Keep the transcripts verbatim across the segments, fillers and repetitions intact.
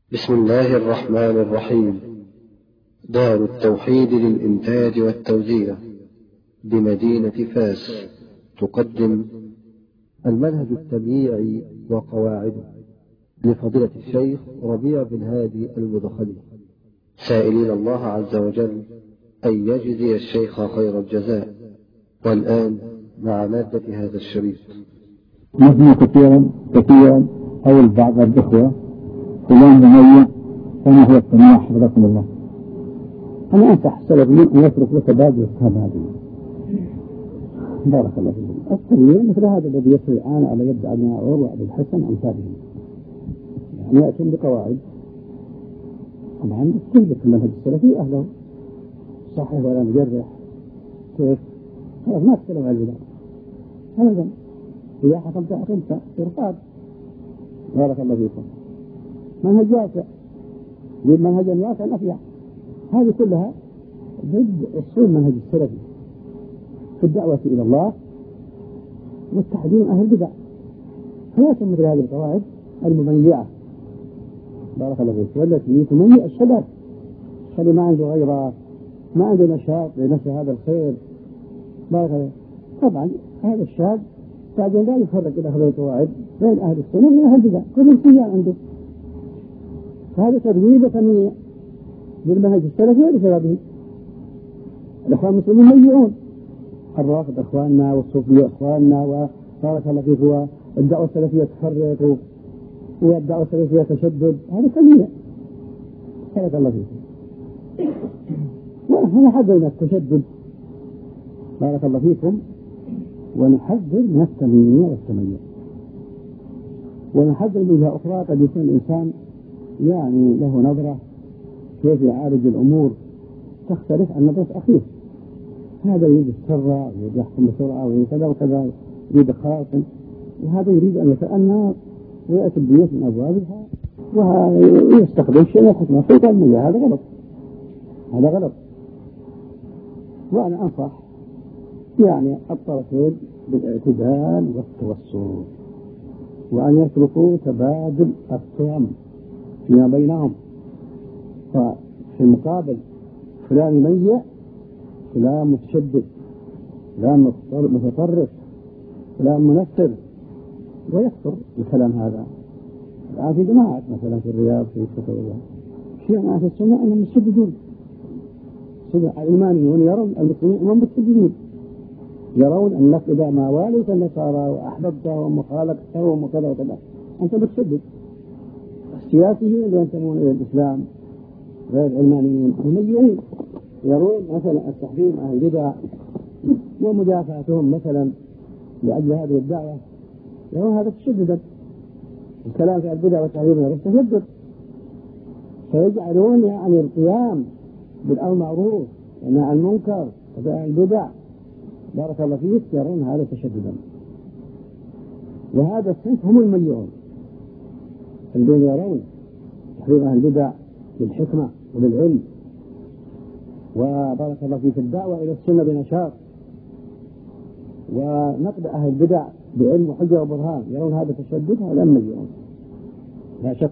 بسم الله الرحمن الرحيم. دار التوحيد للإنتاج والتوزيع بمدينة فاس تقدم المنهج التبييعي وقواعده لفضيلة الشيخ ربيع بن هادي المدخلي، سائلين الله عز وجل أن يجزي الشيخ خير الجزاء. والآن مع مادة هذا الشريط. نحن كثيرا كثيرا أو البعض الإخوة فلان مميز كما هو السماع حفظكم الله. أنا أنصح السلفيين أن يترك لتبادل الفهم هذه. بارك الله فيكم. السلفيين مثل هذا الذي يصل الآن على يد أبناء عمر وأبي الحسن أمثالهم، يعني يأتون بقواعد طبعا تثبت المنهج السلفي أهله صحيح ولا مجرح كيف خلاص ما تكلم عن البدع أبدا. إذا حكمت حكمت إرقاد. بارك الله فيكم. منهج واسع يجيب منهجا واسعا أفيع. هذه كلها ضد أصول منهج السلفي في الدعوة إلى الله والتحذير أهل البدع. فيأتي مثل هذه القواعد المميعة بارك الله فيك، والتي تميع الشباب خلي ما عنده غيره، ما عنده نشاط لنشر هذا الخير. بارك الله. طبعا هذا الشاب بعدين لا يفرق إلى هذه القواعد بين أهل السنة وبين أهل البدع، كل انسيان عنده. هذا تدوير وتمييع بالمنهج السلفي ولشبابه. الأخوان المسلمين ميعون، الرافض أخواننا والصوفية أخواننا، وبارك الله فيك والدعوة السلفية تفرق والدعوة السلفية تشدد. هذا تمييع. بارك الله فيك. ونحن حذرنا التشدد بارك الله فيكم، ونحذر من التمييع والتميع، ونحذر من جهة أخرى قد يكون الإنسان يعني له نظرة كيف يعالج الأمور تختلف عن نظرة أخيه. هذا يريد السرعة ويريد يحكم بسرعة ويريد كذا وكذا، يريد خاصم، وهذا يريد أن يتأنى ويأتي البيوت من أبوابها ويستخدم شيء من الحكمة في تنمية. هذا غلط، هذا غلط. وأنا أنصح يعني الطرفين بالاعتدال والتوسط، وأن يتركوا تبادل التهم فيما بينهم. ففي المقابل فلان يميع، فلان متشدد، فلان متطرف، فلان منفر، ويكثر الكلام هذا. الآن في جماعات مثلا في الرياض في السعودية شيء من أهل السنة أنهم متشددون. الإيمانيون يرون المسلمين أنهم متشددين، يرون أنك إذا ما واليت النصارى وأحببتهم وخالقتهم وكذا وكذا أنت متشدد. السياسيين اللي ينتمون إلى الإسلام غير العلمانيين مميعين، يرون مثلا التحريم أهل البدع ومدافعتهم مثلا لأجل هذه الدعوة، يرون هذا تشددا. الكلام في البدع والتحريم هذا تشدد، فيجعلون يعني القيام بالأمر المعروف والنهي عن المنكر وبيع البدع بارك الله فيك يرون هذا تشددا. وهذا الصنف هم المليون الذين يرون تحريم أهل البدع بالحكمة وبالعلم، وبارك الله فيك الدعوة إلى السنة بنشاط، ونقد أهل البدع بعلم وحجة وبرهان، يرون هذا تشدد. هؤلاء مليون لا شك.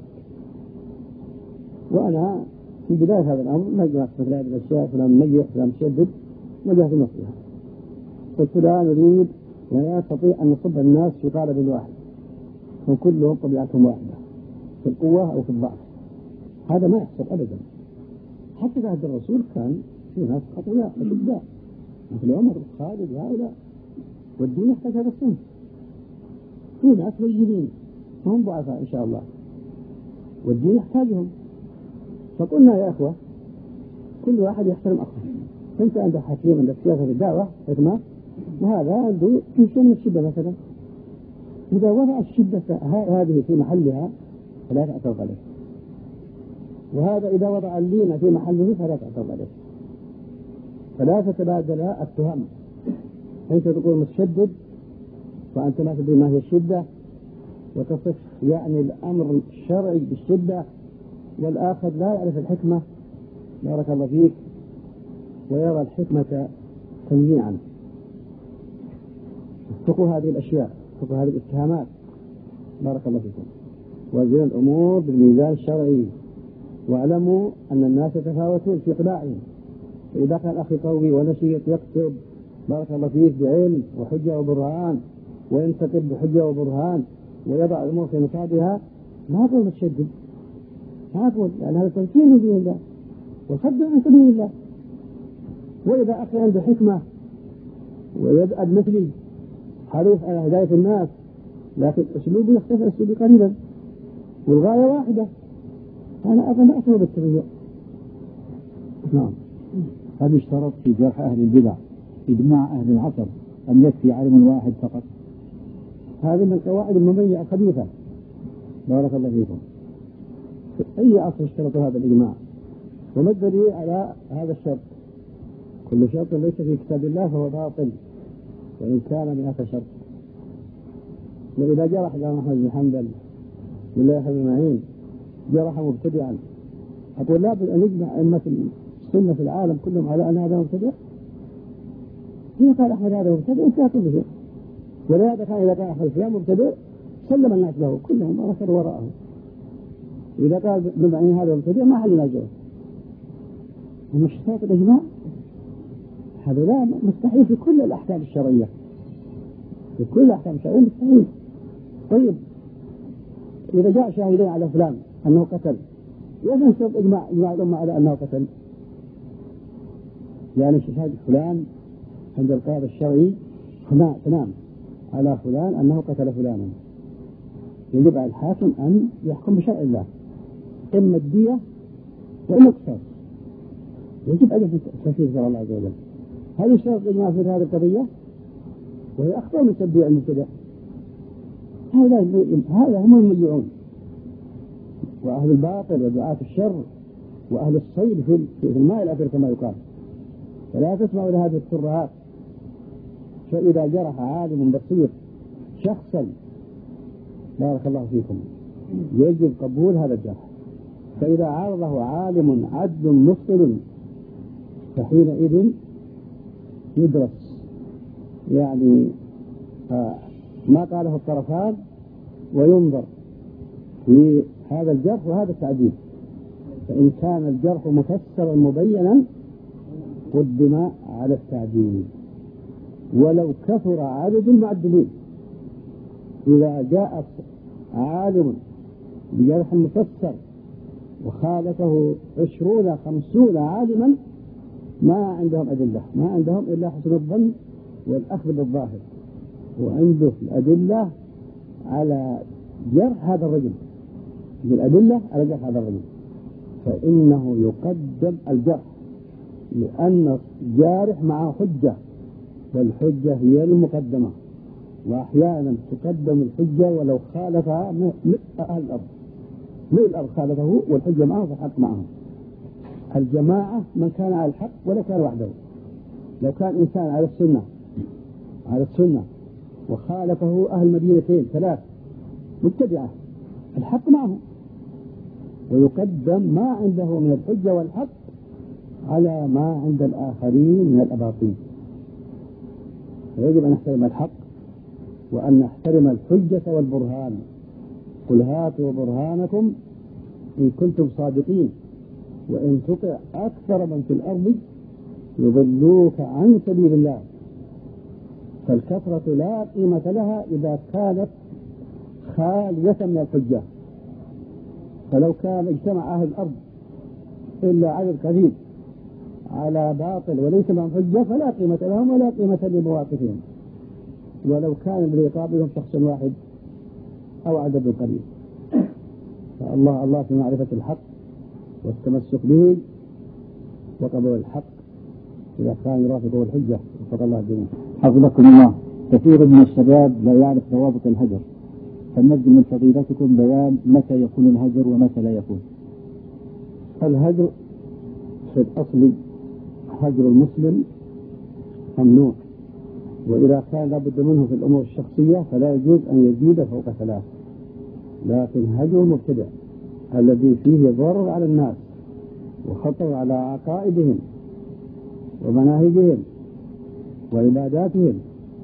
وأنا في بداية هذا الأمر ما جمعت مثل هذه الأشياء، فلان مميع فلان مشدد، وجهت النصيحة. قلت لا نريد ولا نستطيع أن نصب الناس في قالب واحد وكلهم طبيعتهم واحدة في القوة أو في الضعف. هذا ما يحصل أبدا. حتى في عهد الرسول كان في ناس أقوياء أشداء مثل عمر خالد وهؤلاء، والدين يحتاج هذا الصنف. في ناس مجيدين هم ضعفاء إن شاء الله والدين يحتاجهم. فقلنا يا أخوة كل واحد يحترم أخوه. أنت عندك حكيم عندك سياسة في الدعوة حكمة، وهذا عنده في شيء من الشدة مثلا. إذا وضع الشدة هذه في محلها فلا تعترض عليه، وهذا إذا وضع اللين في محله فلا تعترض عليه. فلا تتبادل التهم. أنت تقول متشدد وأنت ما تدري ما هي الشدة وتصف يعني الأمر الشرعي بالشدة، والآخر لا يعرف الحكمة بارك الله فيك ويرى الحكمة تمييعا. اتقوا هذه الأشياء، اتقوا هذه الاتهامات بارك الله فيكم، وزن الأمور بالميزان الشرعي واعلموا أن الناس يتفاوتون في إقناعهم. إذا كان أخي قوي ونشيط يكتب بارك الله فيك بعلم وحجة وبرهان وينتقد بحجة وبرهان ويضع الأمور في نصابها، ما أقول متشدد، ما أقول، لأن هذا تمكين من دين الله والخد عن سبيل الله. وإذا أخي عنده حكمة ويبعد مثلي حريص على هداية الناس، لكن أسلوبه يختلف أسلوبي قليلا والغاية واحدة، أنا أبنى أطلب التغيير. نعم. هل يشترط في جرح أهل البدع إجماع أهل العصر أم يكفي عالم واحد فقط؟ هذه من القواعد المميزة الخبيثة. بارك الله فيكم. في أي عصر اشترط هذا الإجماع؟ وما الدليل على هذا الشرط؟ كل شرط ليس في كتاب الله فهو باطل وإن كان مئة شرط. وإذا جرح الإمام أحمد بن حنبل بالله بن معين جرح مبتدعا، أقول لا بد أن يجمع أئمة السنة في العالم كلهم على أن هذا مبتدع؟ إذا قال أحمد هذا مبتدع انتهى كل شيء. ولهذا كان إذا كان أحمد فلان مبتدع سلم الناس له كلهم وركضوا وراءه. إذا قال ابن معين هذا مبتدع ما حل ناجوه. ومش شرط الإجماع؟ هذا لا مستحيل في كل الأحكام الشرعية، في كل الأحكام الشرعية مستحيل. طيب إذا جاء شاهدين على فلان أنه قتل، لازم نشرط إجماع إجماع الأمة على أنه قتل؟ يعني شهادة فلان عند القاضي الشرعي تمام على فلان أنه قتل فلانا، يجب على الحاكم أن يحكم بشرع الله، إما الدية وإما القصاص، يجب أن يكون تنفيذ شرع الله عز وجل. هل يشترط إجماع في هذه القضية؟ وهي أخطر من تبديع المبتدع. هؤلاء هم المبيعون وأهل الباطل ودعاة الشر وأهل الصيد في الماء الأبيض كما يقال. فلا تسمعوا لهذه الترهات. فإذا جرح عالم بصير شخصا بارك الله فيكم يجب قبول هذا الجرح. فإذا عارضه عالم عدل مفصل فحينئذ يدرس يعني آه ما قاله الطرفان وينظر في هذا الجرح وهذا التعديل. فإن كان الجرح مفسرا مبينا قدم على التعديل ولو كثر عدد المعدلين. إذا جاء عالم بجرح مفسر وخالفه عشرون خمسون عالما ما عندهم أدلة، ما عندهم إلا حسن الظن والأخذ بالظاهر، وعنده الأدلة على جرح هذا الرجل، بالأدلة على جرح هذا الرجل، فإنه يقدم الجرح لأن الجارح معه حجة والحجة هي المقدمة. وأحيانا تقدم الحجة ولو خالفها مئة أهل الأرض، مئة الأرض خالفه والحجة معه فالحق معه. الجماعة من كان على الحق ولو كان وحده. لو كان إنسان على السنة على السنة وخالفه أهل مدينتين ثلاث متبعة الحق معه، ويقدم ما عنده من الحجة والحق على ما عند الآخرين من الأباطيل. فيجب أن نحترم الحق وأن نحترم الحجة والبرهان. قل هاتوا برهانكم إن كنتم صادقين وإن تطع أكثر من في الأرض يضلوك عن سبيل الله. فالكثرة لا قيمة لها إذا كانت خالية من الحجة. فلو كان اجتمع أهل الأرض إلا عدد قليل على باطل وليس معهم حجة فلا قيمة لهم ولا قيمة لمواقفهم، ولو كان الذي يقابلهم شخص واحد أو عدد قليل. فالله الله في معرفة الحق والتمسك به وقبول الحق إذا كان يرافقه الحجة. وفق الله الجميع. حفظكم الله. كثير من الشباب لا يعرف ضوابط الهجر، فنرجو من فضيلتكم بيان متى يكون الهجر ومتى لا يكون. الهجر في الأصل هجر المسلم ممنوع، وإذا كان لابد منه في الأمور الشخصية فلا يجوز أن يزيد فوق ثلاث. لكن هجر المبتدع الذي فيه ضرر على الناس وخطر على عقائدهم ومناهجهم وعباداتهم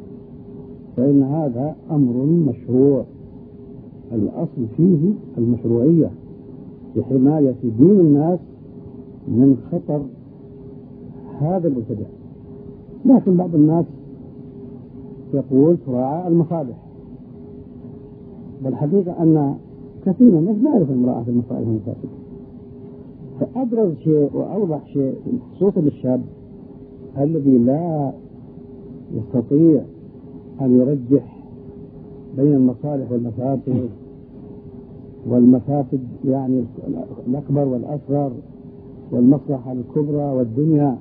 فإن هذا أمر مشروع. الأصل فيه المشروعية بحماية دين الناس من خطر هذا المبتدع. لكن بعض الناس يقول تراعى المصالح، والحقيقة أن كثير من الناس لا يعرف مراعاة المصالح والمفاسد. فأبرز شيء وأوضح شيء خصوصا للشاب الذي لا يستطيع أن يرجح بين المصالح والمفاسد والمفاسد يعني الأكبر والأصغر والمصلحة الكبرى والدنيا،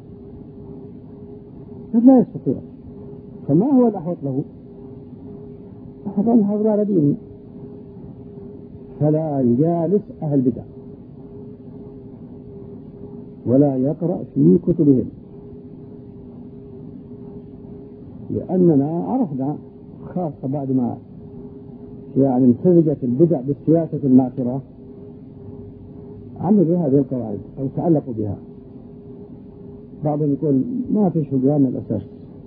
لا يستطيع. فما هو الأحوط له؟ أحوط أن هؤلاء ديني، فلا يجالس أهل بدع ولا يقرأ في كتبهم، لأننا عرفنا خاصة بعد ما يعني امتزجت البدع بالسياسة الماكرة عملوا هذه القواعد أو تعلقوا بها. بعضهم يقول ما فيش هجران الأساس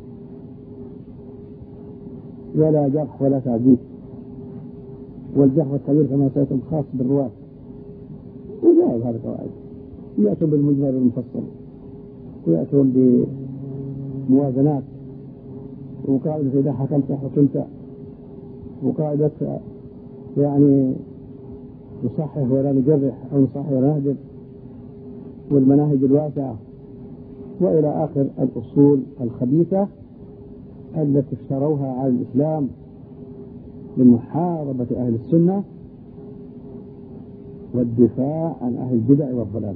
ولا جرح ولا تعديل، والجرح والتعديل كما سيكون خاص بالرواة، وجاءوا هذه القواعد، يأتون بالمجمل المفصل ويأتون بموازنات وقاعدة إذا حكمت حكمت، وقاعدة يعني نصحح ولا نجرح أو نصحح ولا نهجر، والمناهج الواسعة، وإلى آخر الأصول الخبيثة التي افتروها على الإسلام لمحاربة أهل السنة والدفاع عن أهل البدع والضلال.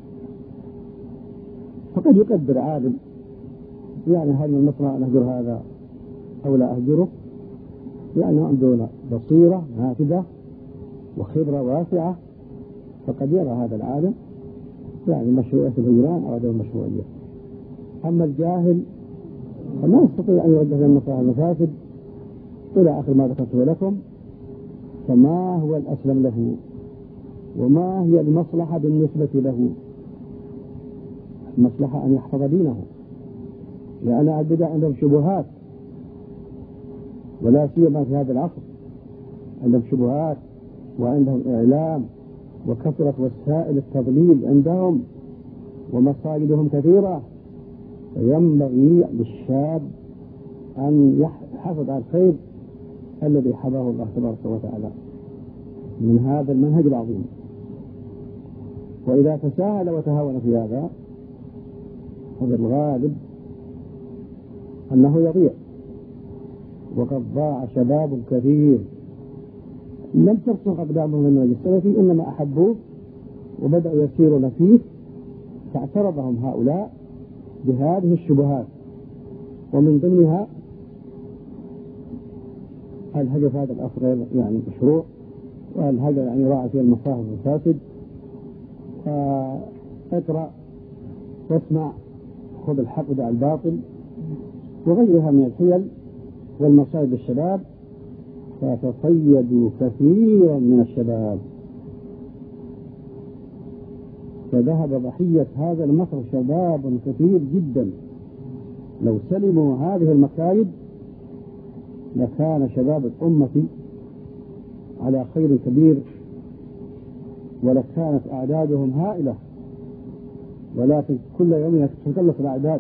فقد يقدر عالم يعني هل من المصنع نهجر هذا أو لا أهجره، لأنه عنده بصيرة نافذة وخبرة واسعة، فقد يرى هذا العالم يعني مشروعية الهجران أو عدم المشروعية. أما الجاهل فما يستطيع أن يوجه بين المصالح المفاسد إلى آخر ما ذكرته لكم. فما هو الأسلم له وما هي المصلحة بالنسبة له؟ المصلحة أن يحفظ دينه، لأن البدع عندهم شبهات، ولا سيما في هذا العصر عندهم شبهات وعندهم إعلام وكثرة وسائل التضليل عندهم ومصائدهم كثيرة. فينبغي للشاب أن يحافظ على الخير الذي حفظه الله تبارك وتعالى من هذا المنهج العظيم. وإذا تساهل وتهاون في هذا هذا الغالب أنه يضيع، وقد ضاع شباب كثير لم ترسخ أقدامهم من المنهج السلفي، إنما أحبوه وبدأوا يسيرون فيه، فاعترضهم هؤلاء بهذه الشبهات، ومن ضمنها الهجر في هذا الأصل يعني مشروع، والهجر يعني يراعى فيه المصالح والمفاسد. فاقرأ واسمع، خذ الحق ودع الباطل، وغيرها من الحيل والمصائب الشباب، فتصيدوا كثيرا من الشباب، فذهب ضحية هذا المكر شباب كثير جدا. لو سلموا هذه المكايد لكان شباب الأمة على خير كبير، ولكانت أعدادهم هائلة، ولكن كل يوم تتكلف الأعداد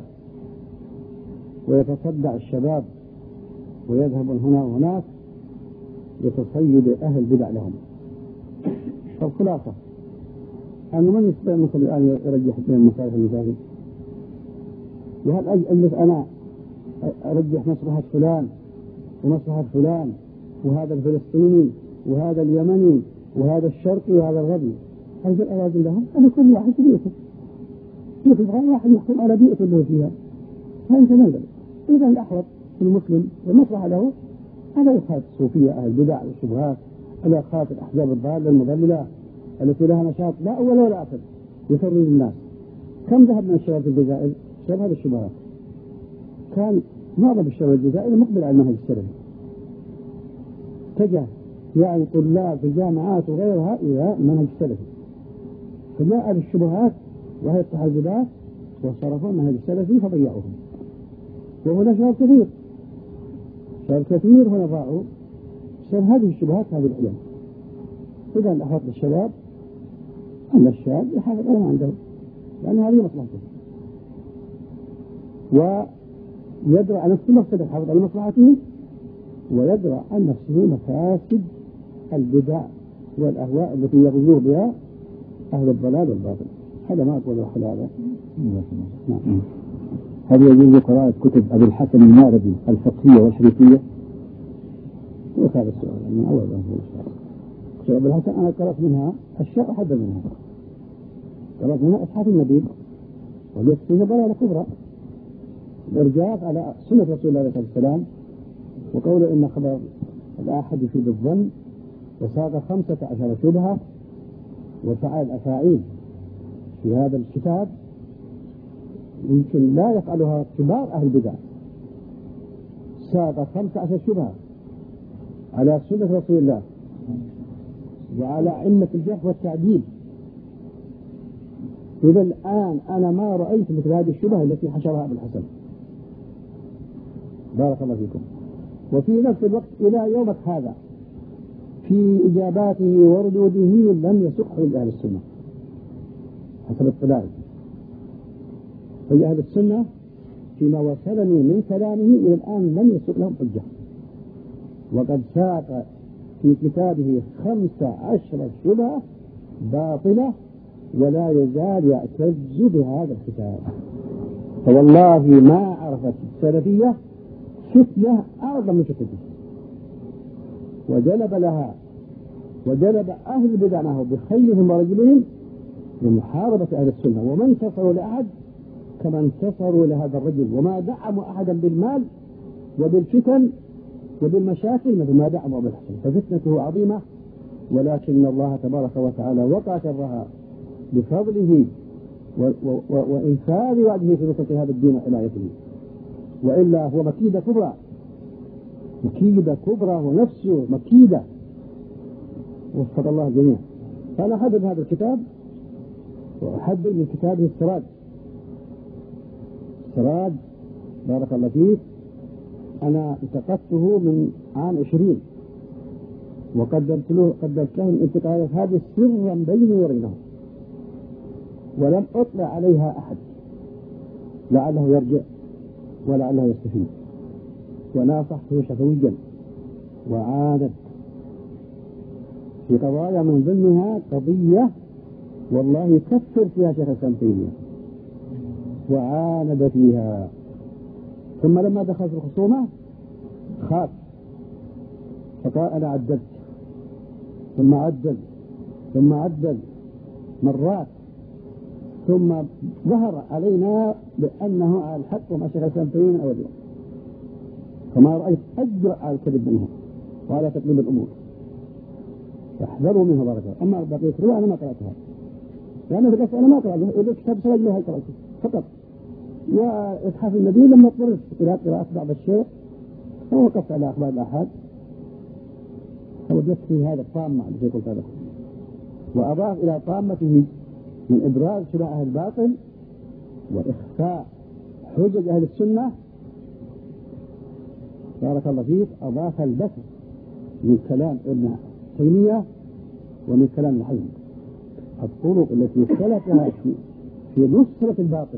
ويتصدع الشباب ويذهب هنا وهناك لتصيد أهل البدع لهم. فالخلاصة أنه من يستطيع مثل الآن يرجح بين المصالح المفاسد؟ وهل أجلس أنا أرجح مصلحة فلان ومصلحة فلان، وهذا الفلسطيني وهذا اليمني وهذا الشرقي وهذا الغربي، هل الأراضي لهم؟ أنا كل واحد في بيئته، كل واحد يحكم على بيئته اللي فيها، فأنت نزل. إذا الأحوط في المسلم والمصلحة له ألا يخاف الصوفية أهل البدع والشبهات، ألا يخاف الأحزاب الضالة المضللة التي لها نشاط لا أول ولا آخر يفرد الناس. كم ذهب من الشباب في الجزائر بسبب هذه الشبهات؟ كان معظم الشباب الجزائري مقبل على المنهج السلفي، اتجه يعني طلاب في الجامعات وغيرها إلى المنهج السلفي، فجاء الشبهات وهي التحزبات وصرفوا المنهج السلفي فضيعوهم. وهنا شباب كثير شباب كثير هنا ضاعوا بسبب هذه الشبهات هذه الأيام. إذا الأحوط للشباب أن الشاب يحافظ على ما عنده، لأن هذه مصلحته، ويدرى أن نفسه مفسدة يحافظ على مصلحته، ويدرى أن نفسه مفاسد البدع والأهواء التي يغزو بها أهل الضلال والباطل. هذا ما أقول أحد هذا. نعم. هل يجوز قراءة كتب أبي الحسن الماردي الفقهية والحديثية؟ وهذا السؤال من أول كتب أبي الحسن أنا قرأت منها أشياء أحد منها، قرأت منها إسحاق النبيل وليس فيها ضلالة كبرى، الإرجاف على سنة رسول الله عليه الصلاة والسلام، وقوله إن خبر الآحد يفيد الظن، وساق خمسة عشر شبهة وفعل أفاعيل في هذا الكتاب يمكن لا يفعلها كبار أهل البدع. ساق خمسة عشر شبهة على سنة رسول الله وعلى أئمة الجرح والتعديل. إذا الآن أنا ما رأيت مثل هذه الشبهة التي حشرها أبو الحسن، بارك الله فيكم. وفي نفس الوقت إلى يومك هذا في إجاباته وردوده لم يسقه لأهل السنة حسب اطلاعي. فأهل السنة فيما وصلني من كلامه إلى الآن لم يسق لهم حجة، وقد ساق في كتابه خمس عشر شبهة باطلة ولا يزال يعتز بهذا الكتاب. فوالله ما عرفت السلفية فتنة أعظم من فتنته، وجلب لها وجلب أهل البدع معه بخيلهم ورجلهم لمحاربة أهل السنة، وما انتصروا لأحد كما انتصروا لهذا الرجل، وما دعموا أحدا بالمال وبالفتن وبالمشاكل مثل ما دعموا أبو الحسن. ففتنته عظيمة، ولكن الله تبارك وتعالى وقع شرها بفضله وإنفاذ وعده في نصرة هذا الدين وحمايته، وإلا هو مكيدة كبرى، مكيدة كبرى ونفسه مكيدة، وفق الله الجميع. فأنا أحبب هذا الكتاب وأحبب من كتابه السراج. السراج بارك الله فيك أنا التقطته من عام عشرين وقدمت له قدمت له الانتقالات هذه سرا بيني وبينهم، ولم أطلع عليها أحد لعله يرجع ولعله يستفيد. وناصحته شفويا وعاند في قضايا من ضمنها قضية والله يكفر فيها شيخ الإسلام تيمية، وعاند فيها. ثم لما دخل في الخصومة خاف فقال أنا عدلت، ثم عدل ثم عدل مرات، ثم ظهر علينا بأنه على الحق وما شيخ الإسلام تيمية من أول يوم. فما رأيت أجرأ على الكذب منه وعلى تقليب الأمور، فاحذروا منه بارك الله. أما بقية رواية أنا ما قرأتها، لأنه في الأسئلة ما قرأتها، إذا كتاب سراج له قرأته فقط. وإتحاف النبي لما اضطرت إلى قراءة بعض الشيء فوقفت على أخبار الآحاد فوجدت في هذا الطامة الذي قلت لكم، وأضاف إلى طامته من إبراز شبه أهل الباطل وإخفاء حجج أهل السنة بارك الله فيك. أضاف البث من كلام ابن تيمية ومن كلام الحزم الطرق التي سلكها في نصرة الباطل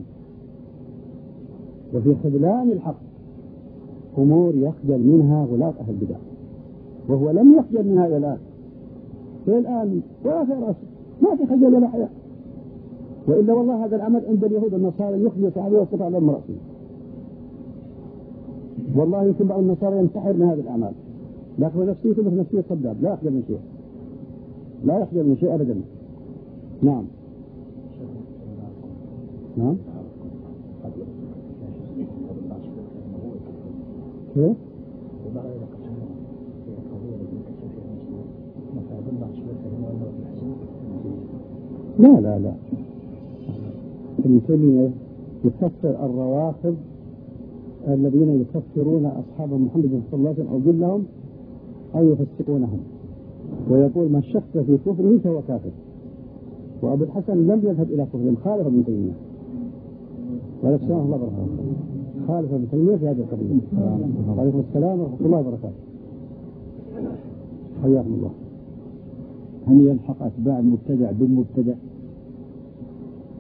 وفي خذلان الحق، أمور يخجل منها غلاة أهل البدع، وهو لم يخجل منها إلى الآن. إلى الآن ولا في رأسه ما في خجل ولا حياء، وإلا والله هذا العمل عند اليهود والنصارى يخجل تعالى ويستطيع على المرأسين. والله يمكن بعض النصارى ينتحر من هذه الأعمال، لكن نفسيته مثل نفسية صدام، لا يخجل من شيء، لا يخجل من شيء أبدا. نعم نعم كيف؟ لا لا لا ابن تيمية يكفر الروافض الذين يكفرون أصحاب محمد صلى الله عليه وسلم أو جلهم أو يفسقونهم، ويقول من شك في كفره فهو كافر. وأبو الحسن لم يذهب إلى كفرهم، خالف ابن تيمية ولكن الله بركاته، خالف ابن تيمية في هذه القضية. وعليكم السلام ورحمة الله وبركاته. حياكم الله. هل يلحق أتباع المبتدع بالمبتدع؟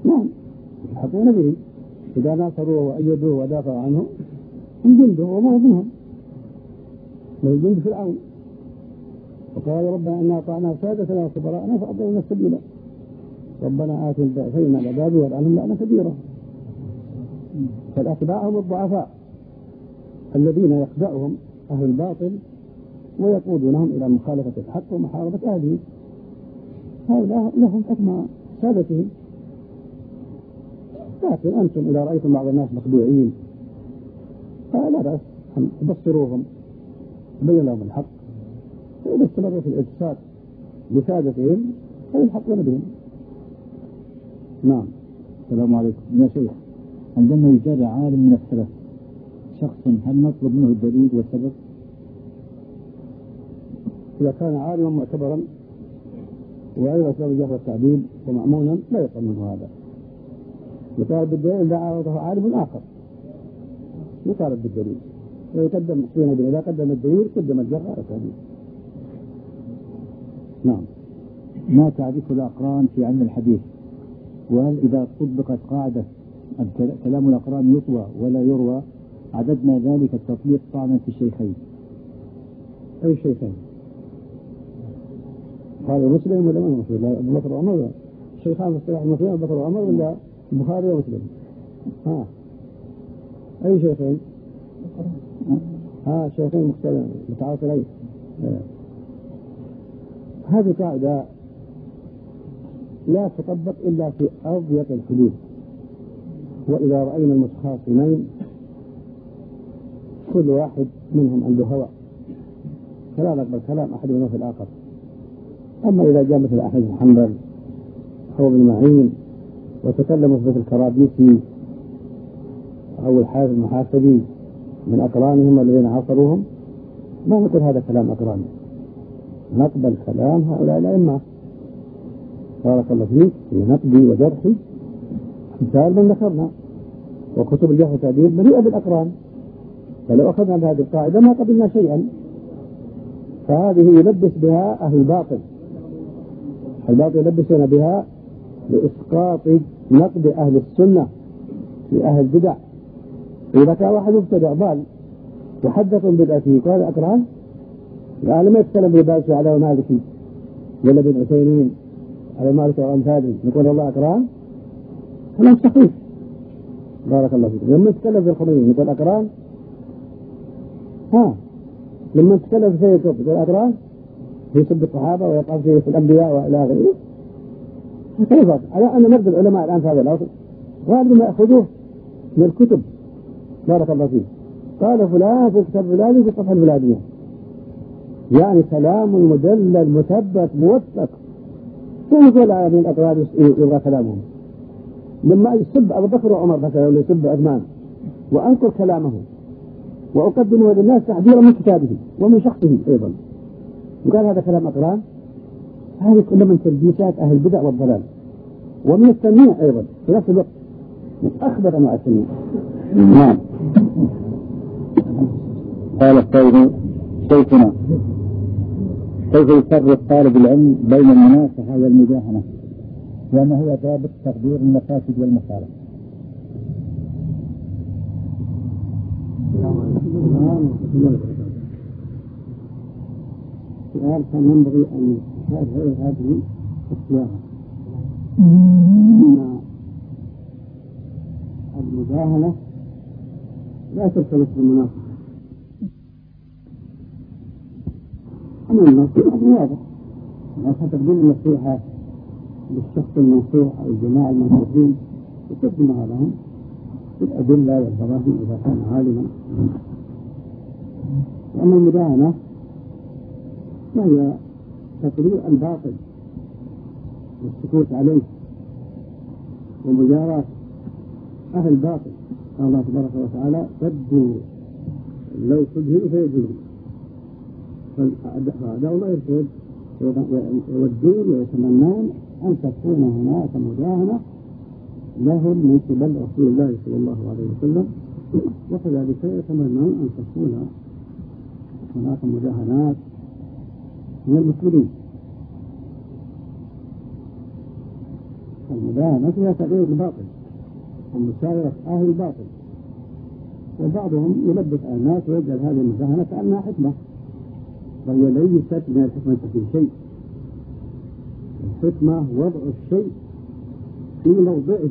نعم يلحقون به إذا ناصروه وأيدوه ودافعوا عنه هم جنده وما هو منهم من جند فرعون. وقال ربنا إنا أطعنا سادتنا وكبراءنا فأضلونا السبيل ربنا آتهم ضعفين من العذاب والعنهم لعنة كبيرة. فالأتباع هم الضعفاء الذين يخدعهم أهل الباطل ويقودونهم إلى مخالفة الحق ومحاربة أهله. هؤلاء لهم حكم سادتهم. لكن أنتم إذا رأيتم بعض الناس مخدوعين فلا بأس أن تبصروهم بين لهم الحق، وإذا استمروا في الإلتصاق بسادتهم فيلحقون بهم. نعم. السلام عليكم يا شيخ. عندما يجاري عالم من السلف شخص هل نطلب منه الدليل والسبب؟ إذا كان عالما معتبرا وأيضا سبب جهر التعديل ومأمونا لا يطلب منه هذا. يطالب بالدليل إذا عارضه عالم آخر يطالب بالدليل ويقدم حين إذا قدم الدليل قدم الجهر على التعديل. نعم. ما تعرف الأقران في علم الحديث؟ وهل إذا طبقت قاعدة كلام الأقران يطوى ولا يروى عددنا ذلك التطبيق طعنا في الشيخين؟ أي شيخين؟ هذا مسلم ولا ما مسلم؟ لا أبو بكر وعمر الشيخان في الصحيح المسلم أبو بكر وعمر ولا البخاري ومسلم؟ ها أي شيخين؟ ها شيخين مختلفين متعاصرين. هذه قاعدة لا تطبق إلا في أضيق الحدود. وإذا رأينا المتخاصمين كل واحد منهم عنده هوى فلا نقبل كلام أحد منهم في الآخر. أما إذا جاء مثل أحمد بن حنبل أو ابن معين وتكلموا في مثل الكرابيسي أو الحارث المحاسبي من أقرانهم الذين عاصروهم ما نقول هذا كلام أقران، نقبل كلام هؤلاء الأئمة بارك الله فيك في نقدي وجرحي مثال من ذكرنا. وكتب الجرح والتعديل مليئة بالأقران، فلو أخذنا بهذه القاعدة ما قبلنا شيئا. فهذه يلبس بها أهل الباطل الباطل يلبسون بها لإسقاط نقد أهل السنة لأهل البدع. إذا كان واحد مبتدع ضال وحدث بدعته قال أقران يعني ما يتكلم بباسي على مالكي ولا بن عثيمين على مالك وأمثاله نقول الله أقران كلام سخيف بارك الله فيك. لما نتكلم في الخميني نقول أقران. ها لما نتكلم في سيد قطب نقول أقران في سب الصحابة ويقع في الأنبياء وإلى آخره. كيف على أن نرد العلماء الآن في هذا الأصل غالبا ما يأخذوه من الكتب بارك الله فيك. قال فلان في كتاب فلان في الصفحة الفلانية يعني كلام مدلل مثبت موثق. كيف يقول من الأقران يبغى كلامهم؟ لما يسب أبو بكر وعمر مثلا ولا يسب عثمان وأنقل كلامه وأقدمه للناس تحذيرا من كتابه ومن شخصه أيضا وقال هذا كلام أقران. هذه كلها من تلبيسات أهل البدع والضلال ومن التنميع أيضا في نفس الوقت من أخبر أنواع التنميع. نعم. قال السيد شيخنا كيف يفرق طالب العلم بين المناصحة والمداهنة وما هو ضابط تقدير المفاسد والمصالح؟ الآن كان ينبغي أن يشاهد هذه الصياغة أن المداهنة لا ترتبط بالمناصحة. أما النصيحة واضح نصيحة تقديم النصيحة للشخص المنصوح أو الجماعة المنصوحين يقدمها لهم بالأدلة والبراهين إذا كان عالما. وأما المداهنة فهي تقرير الباطل والسكوت عليه ومجاراة أهل الباطل. قال الله تبارك وتعالى ودوا لو تدهنوا فيدهنون. فأعداء الله يرشد يودون ويتمنون أن تكون هناك مداهنة لهم من قبل رسول الله صلى الله عليه وسلم وكذلك يتمنون أن تكون هناك مداهنات من المسلمين. المداهنة فيها تغيير الباطل ومسايرة أهل الباطل، وبعضهم يلبس على الناس ويجعل هذه المداهنة كأنها حكمة، وهي ليست من الحكمة في شيء. الحكمة وضع الشيء في موضعه،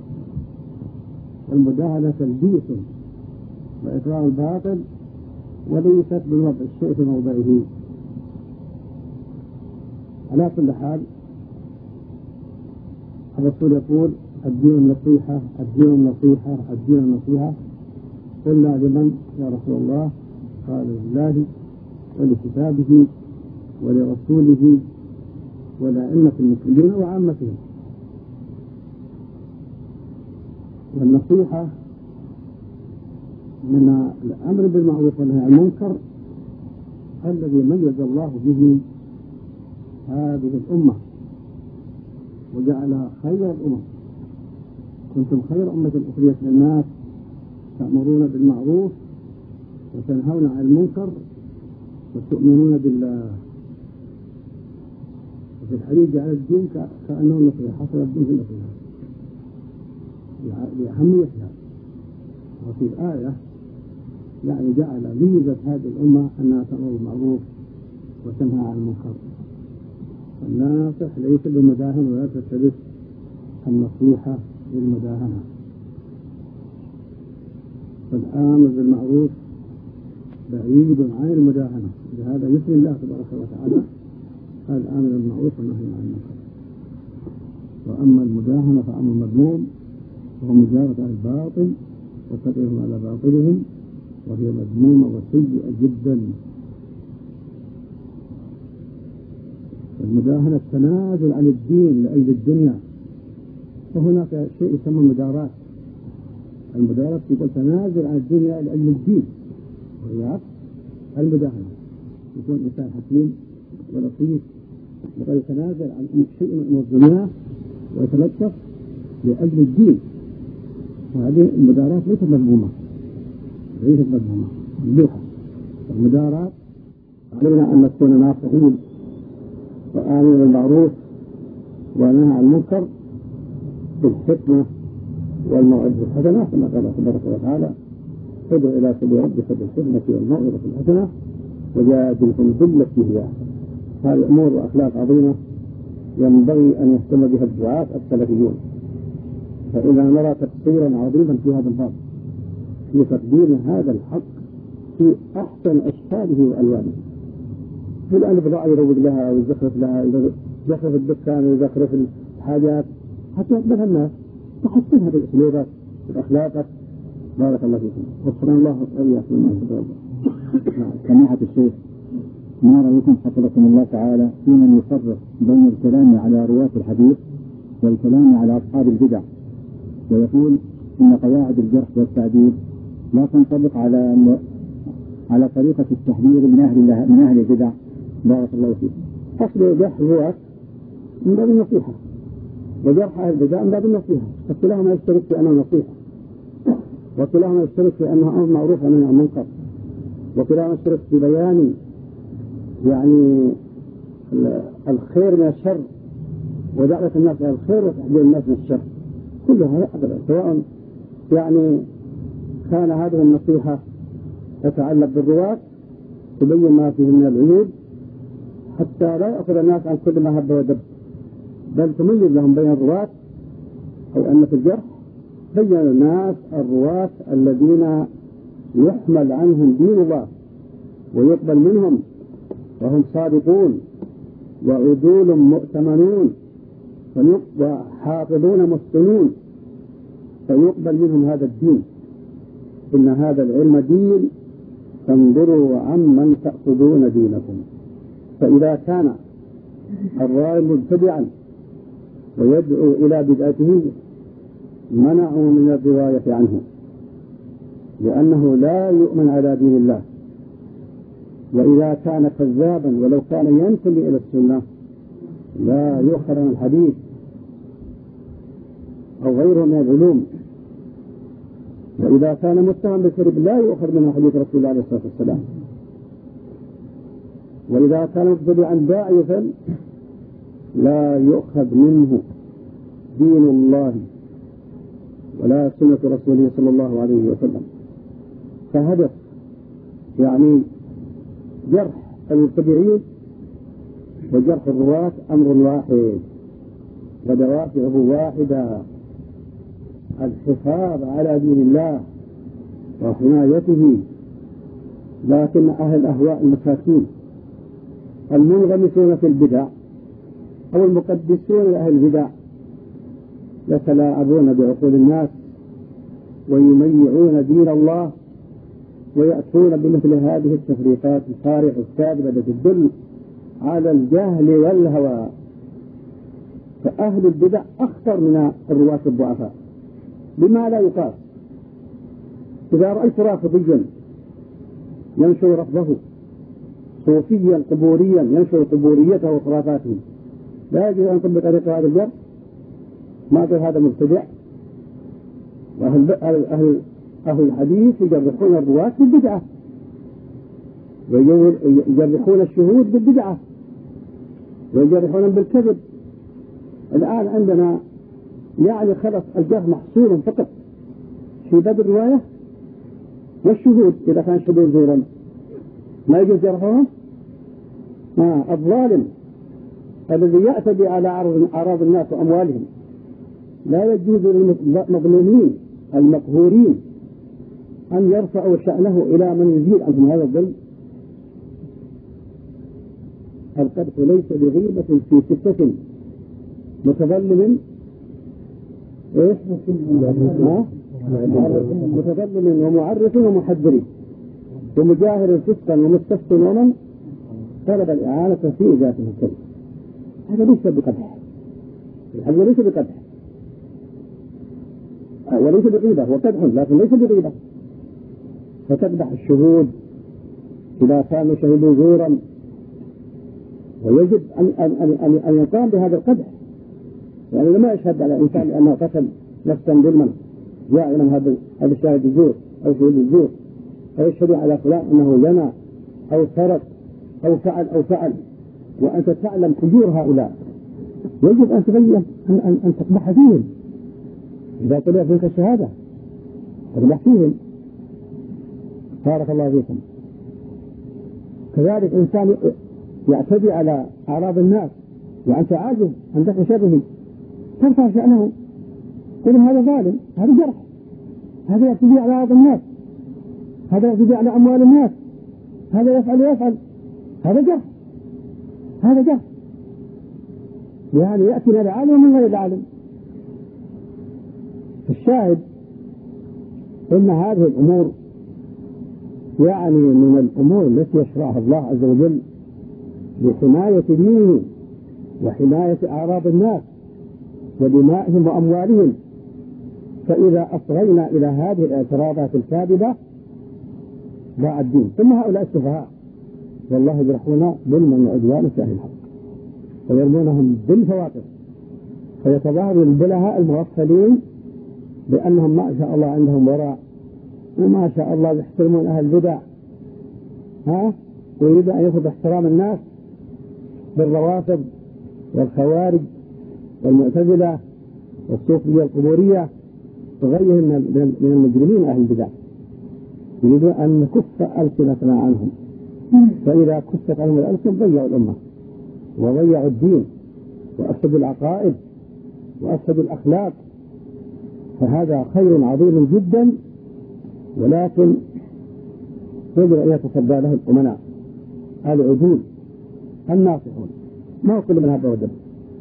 والمداهنة تلبيس وإقرار الباطل، وليست بوضع الشيء في موضعه. على كل حال الرسول يقول الدين النصيحة الدين النصيحة الدين النصيحة. قلنا لمن يا رسول الله؟ قال لله ولكتابه ولرسوله ولأئمة المسلمين وعامتهم. والنصيحة من الأمر بالمعروف والنهي عن المنكر الذي ميز الله به هذه الأمة وجعلها خير الأمم. كنتم خير أمة أخرجت للناس تأمرون بالمعروف وتنهون عن المنكر وتؤمنون بالله. وفي الحديث جعل الدين كأنه نصيحة، حصل الدين في النصيحة لأهميتها. وفي الآية يعني جعل ميزة هذه الأمة أنها تأمر بالمعروف وتنهى عن المنكر. الناصح ليس بالمداهن ولا تلتبس النصيحة بالمداهنة. فالآمر بالمعروف بعيد عن المداهنة، لهذا يثني الله تبارك وتعالى الآمر بالمعروف والنهي عن المنكر. وأما المداهنة فأمر مذموم، وهو مجارة على الباطل وتبعهم على باطلهم، وهي مذمومة وسيئة جدا. المداهنة التنازل عن الدين لأجل الدنيا، وهناك شيء يسمى مدارات. المدارات يقول تنازل عن الدنيا لأجل الدين، وهي المداهنة. يكون إنسان حكيم ولطيف وقد يتنازل عن شيء من الدنيا ويتلطف لأجل الدين، وهذه المدارات ليست مذمومة، ليست مذمومة ممدوحة. المدارات علينا أن نكون ناصحين وآمرين بالمعروف ونهى عن المنكر بالحكمة والموعظة الحسنة، كما قال تبارك وتعالى ادع إلى سبيل ربك بالحكمة والموعظة الحسنة وجادلهم بالتي هي أحسن. هذه أمور وأخلاق عظيمة ينبغي أن يهتم بها الدعاة السلفيون. فإذا نرى تقصيرا عظيما في هذا الباب في تقديم هذا الحق في أحسن أشكاله وألوانه، في الآن بضاعة يروج لها ويزخرف لها، يزخرف الدكان ويزخرف الحاجات حتى يقبلها الناس، تحسنها بالأسلوبات والأخلاق. بارك الله فيكم وصلى الله وإياكم. سماحة الشيخ، ما رأيكم حفظكم الله تعالى في من يفرق بين الكلام على رواة الحديث والكلام على أصحاب البدع، ويقول إن قواعد الجرح والتعديل لا تنطبق على م... على طريقة التحذير من أهل من أهل البدع؟ بارك الله فيكم. أصل جرح الرواة من باب النصيحة، وجرح أهل البدع من باب النصيحة، فكلاهما يشترك في أنه نصيحة، وكلاهما يشترك في أنه أمر معروف ونهي عن المنكر، وكلاهما يشترك في بيان يعني الخير من الشر ودعوة الناس إلى الخير وتحذير الناس من الشر. كل هذا أبدا، سواء يعني كان هذه النصيحة تتعلق بالرواة تبين ما فيه من العيوب حتى لا يأخذ الناس عن كل ما هب ودب، بل تميز لهم بين الرواة، أو أن في الجرح بين الناس الرواة الذين يحمل عنهم دين الله ويقبل منهم وهم صادقون وعدول مؤتمنون وحافظون متقنون، فيقبل منهم هذا الدين. إن هذا العلم دين، فانظروا عمن تأخذون دينكم. فإذا كان الراوي مبتدعا ويدعو إلى بدعته منعوا من الرواية عنه، لأنه لا يؤمن على دين الله. وإذا كان كذابا ولو كان ينتمي إلى السنة لا يؤخذ من الحديث أو غيره من العلوم. وإذا كان متهم بالكذب لا يؤخذ من حديث رسول الله عليه الصلاة والسلام. وإذا كان مبتدعا داعيا لا يؤخذ منه دين الله ولا سنة رسوله صلى الله عليه وسلم. فهدف يعني جرح المبتدعين وجرح الرواة أمر واحد ودوافعه واحدة: الحفاظ على دين الله وحمايته. لكن أهل الأهواء المساكين المنغمسون في البدع أو المقدسون لأهل البدع يتلاعبون بعقول الناس ويميعون دين الله ويأتون بمثل هذه التفريقات الفارغة الكاذبة التي تدل على الجهل والهوى. فأهل البدع أخطر من الرواة الضعفاء. بما لا يقاس. إذا رأيت رافضيا ينشر رفضه، صوفيا قبوريا ينشر قبوريته وخرافاته، لا يجوز أن تطبق طريق هذا الجر. ما قال هذا مبتدع. وأهل أهل أهل الحديث يجرحون الرواة بالبدعة ويجرحون الشهود بالبدعة ويجرحون بالكذب. الآن عندنا يعني خلص الجرح محصور فقط في باب الرواية والشهود. إذا كان شهود زورا ما يجوز جرحهم. آه الظالم الذي يعتدي على أعراض الناس وأموالهم لا يجوز للمظلومين المقهورين أن يرفعوا شأنه إلى من يزيل عنهم هذا الظلم. القدح ليس بغيبة في ستة: متظلم إيش؟ متظلم ومعرف ومحذر ومجاهر فسقا ومستفتن ومن طلب الإعانة في ذاته الكلمة. هذا ليس بقدح. هذا ليس بقدح وليس بغيبة، هو قدح لكن ليس بغيبة. فتقدح الشهود إذا كانوا شهدوا زورا، ويجب أن أن أن أن يقام بهذا القدح. يعني لما يشهد على إنسان أنه قتل نفسا ظلما جاء هذا هذا الشاهد الزور أو شهود الزور، أو يشهد على فلان أنه زنى أو سرق أو فعل أو فعل وأنت تعلم فجور هؤلاء، يجب أن تبين أن أن أن تقبح فيهم. إذا طلع فيك الشهادة تقبح فيهم. بارك الله فيكم. كذلك إنسان يعتدي على أعراض الناس وأنت عاجز عن دفع شره ترفع شأنه، تقول هذا ظالم، هذا جرح، هذا يعتدي على أعراض الناس، هذا يعتدي على أموال الناس، هذا يفعل ويفعل، هذا جرح، هذا جرح. يعني يأتينا العالم من غير العالم. الشاهد إن هذه الأمور يعني من الأمور التي يشرعها الله عز وجل لحماية دينه وحماية أعراض الناس ودمائهم وأموالهم. فإذا أصغينا إلى هذه الاعتراضات الكاذبة ضاع الدين. ثم هؤلاء السفهاء والله يجرحون ظلما وعدوانا في أهل الحق ويرمونهم بالفواقف، فيتظاهر البلهاء المغفلين بأنهم ما شاء الله عندهم وراء وما شاء الله يحترمون أهل البدع، ها ويريد أن يفرض احترام الناس بالروافض والخوارج والمعتزلة والصوفية القبورية وغيرهم من المجرمين أهل البدع. يريدون أن نكف ألسنتنا عنهم، فإذا كفت عنهم الألسن ضيعوا الأمة وضيعوا الدين وأفسدوا العقائد وأفسدوا الأخلاق. فهذا خير عظيم جدا، ولكن يجب أن يتصدى له الأمناء العدول الناصحون، ما هو كل من هذا وجب.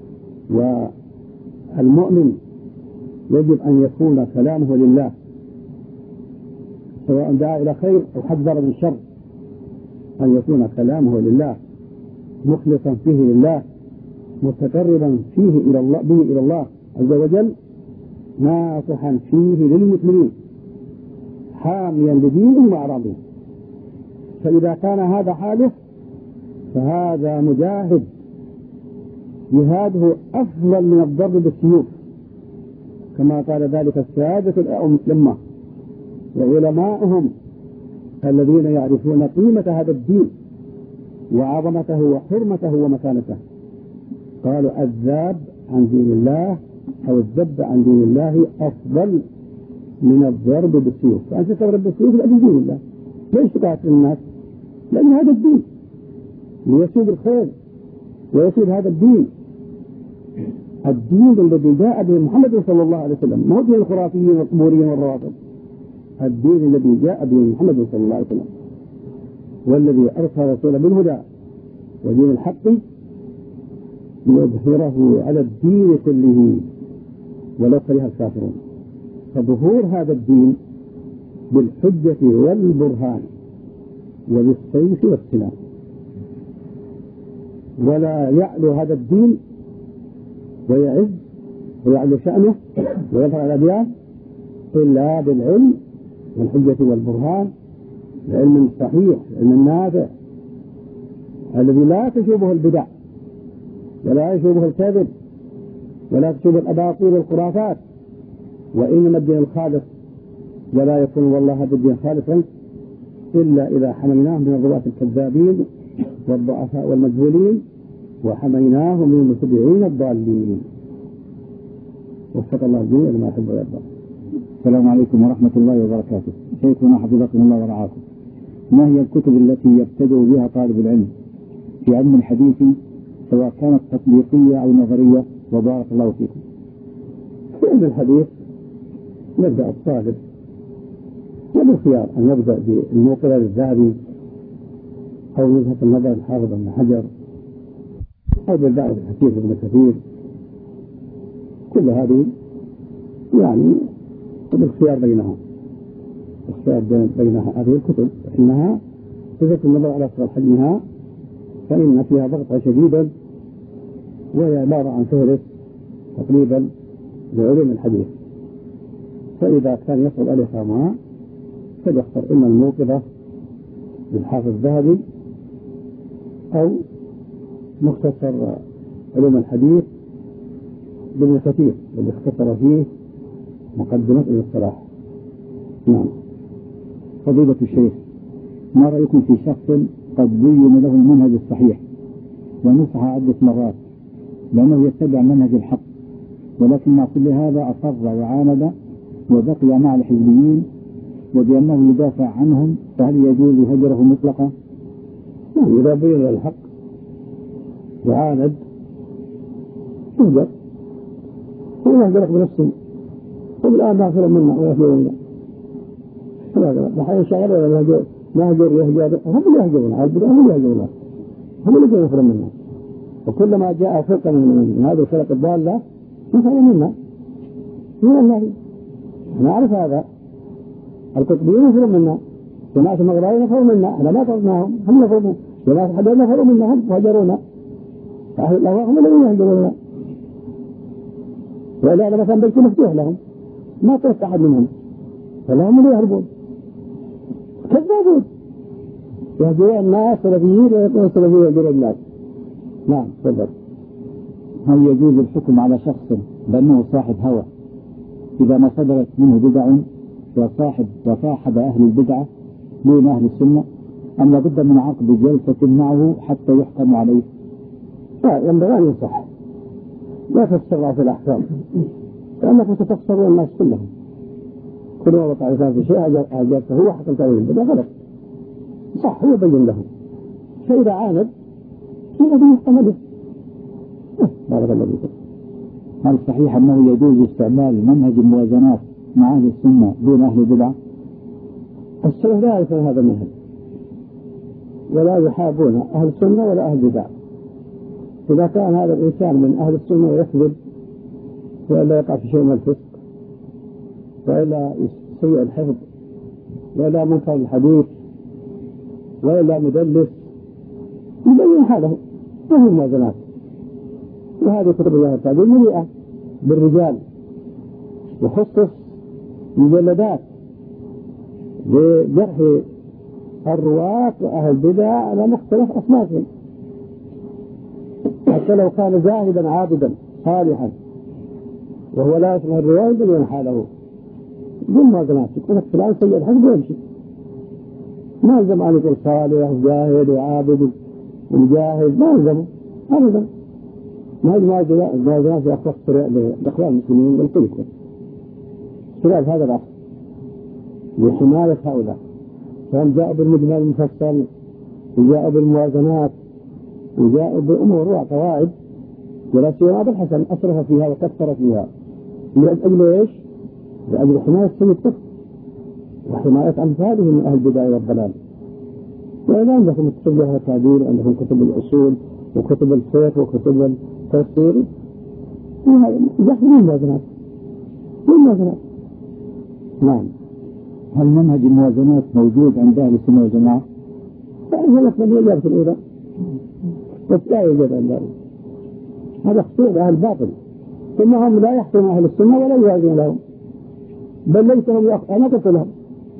والمؤمن يجب أن يكون كلامه لله، سواء دعا إلى خير أو حذر من شر، أن يكون كلامه لله مخلصا فيه لله متقربا فيه إلى الله به إلى الله عز وجل، ناصحا فيه للمسلمين حاميا لدينهم وأعراضهم. فإذا كان هذا حاله فهذا مجاهد جهاده أفضل من الضرب بالسيوف، كما قال ذلك السادة الأئمة وعلماؤهم الذين يعرفون قيمة هذا الدين وعظمته وحرمته ومكانته. قالوا الذاب عن دين الله أو الذب عن دين الله أفضل من الضرب بالسيوف. فأنت تضرب بالسيوف لأجل دين الله، ليش تقاتل الناس؟ لأن هذا الدين ليسود الخير ويسود هذا الدين، الدين الذي جاء به محمد صلى الله عليه وسلم، ما هو دين الخرافيين والقبوريين والروافض، الدين الذي جاء به محمد صلى الله عليه وسلم والذي أرسل رسوله بالهدى ودين الحق ليظهره على الدين كله ولو كره الكافرون. فظهور هذا الدين بالحجة والبرهان وبالسيف والسلاح، ولا يعلو هذا الدين ويعز ويعلو شأنه ويظهر على الأديان إلا بالعلم والحجة والبرهان، العلم الصحيح، العلم النافع الذي لا تشوبه البدع ولا يشوبه الكذب ولا تشوبه الأباطيل والخرافات، وإنما الدين الخالص، ولا يكون والله هذا الدين خالصا إلا إذا حميناه من الرواة الكذابين والضعفاء والمجهولين وحميناه من المتبعين الضالين. وفق الله الجميع لما يحب ويرضى. السلام عليكم ورحمة الله وبركاته. شيخنا حفظكم الله ورعاكم، ما هي الكتب التي يبتدئ بها طالب العلم في علم الحديث سواء كانت تطبيقية أو نظرية؟ وبارك الله فيكم. في علم الحديث يبدأ الطالب وبالخيار أن يبدأ بالموقظة الذهبي أو نزهة النظر الحافظ ابن حجر أو بالدعوة الحكيم ابن كثير، كل هذه يعني بالخيار بينها، الخيار بين هذه الكتب إنها نزهة النظر على أصغر حجمها فإن فيها ضغطا شديدا، وهي عبارة عن فهرس تقريبا لعلوم الحديث، فإذا كان يصل عليها ما فليختار إما الموقظة للحافظ الذهبي أو مختصر علوم الحديث بابن كثير الذي اختصر فيه مقدمة ابن الصلاح. نعم. فضيلة الشيخ، ما رأيكم في شخص قد بين له المنهج الصحيح ونصح عدة مرات لأنه يتبع منهج الحق، ولكن مع كل هذا أصر وعاند وبقي مع الحزبيين وبأنه يدافع عنهم، فهل يجوز هجره مطلقا؟ نعم، إذا بين الحق وعاند يهجر، هو يهجرك بنفسه، والآن ناصر منا ويهجرون لا بحي الشعر ولا يهجر ما يهجر يهجر هم اللي يهجرون على البدع، هم اللي يهجرون هم اللي يهجرون منا، وكلما جاء فرقة من هذه الفرق الضالة نفعل منا من الله. نعرف هذا، القطبيين يفرون منا، جماعة المغربيين يفرون منا، احنا ما طردناهم، هم يفرون، جماعة الحديث يفرون منا، هم وهجرونا، فأهل الأهواء هم الذين يهجروننا، وإلا أنا مثلا بيتي مفتوح لهم ما طرت أحد منهم، فلا هم اللي يهربون كذابون يهجرون الناس سلفيين ويقولون سلفيين يهجرون الناس. نعم تفضل. هل يجوز الحكم على شخص بأنه صاحب هوى إذا ما صدرت منه بدع وصاحب وصاحب أهل البدعة دون أهل السنة، أم لابد من عقد جلسة معه حتى يحكم عليه؟ لا، ينبغي أن ينصح، لا تتسرع في الأحكام لأنكم ستخسرون الناس كلهم، كل ما وقع إنسان في شيء أجابته هو حكمت عليه البدع غلط، صح هو بين له، فإذا عاند يجب أن يحكم عليه. بارك الله فيكم. هل صحيح أنه يجوز استعمال منهج الموازنات مع أهل السنة دون أهل البدع؟ السلف لا يعرفون هذا المنهج ولا يحابون أهل السنة ولا أهل البدع. إذا كان هذا الإنسان من أهل السنة ويكذب وإلا يقع في شيء من الفسق وإلا سيء الحفظ وإلا منكر الحديث وإلا مدلس، يبين حاله وهي الموازنات. وهذه كتب الله تعالى مليئة بالرجال، وخصص مجلدات لجرح الرواة وأهل البدع على مختلف أصنافهم، حتى لو كان زاهدا عابدا صالحا وهو لا يسمع الرواية يبين حاله بالموازنات، يكون فلان سيء الحفظ ويمشي، ما يلزم أن يكون صالح وجاهد وعابد ومجاهد، ما يلزم أبدا، ما هي الموازنات في أخلاق الأخوان المسلمين والكل يكون خلال هذا العصر لحماية هؤلاء، فهم جاءوا بالمجمل المفصل وجاءوا بالموازنات وجاءوا بأمور وقواعد، ولا سيما أبو الحسن أسرف فيها وكثر فيها من أجل إيش؟ لأجل حماية سنة الطفل وحماية أمثالهم من أهل البداية والضلال. وإذا عندكم كتب لها تعديل وعندكم كتب الأصول وكتب الفقه وكتب التفسير يحملون الموازنات والموازنات. نعم. هل منهج الموازنات موجود عند أهل السنة والجماعة؟ هذا يقبل الإجابة الأولى بس لا يوجد عند ذلك، هذا خطوط أهل الباطل، ثم هم لا يحكم أهل السنة ولا يوازن لهم، بل ليس هم يأخذ. أنا قلت لهم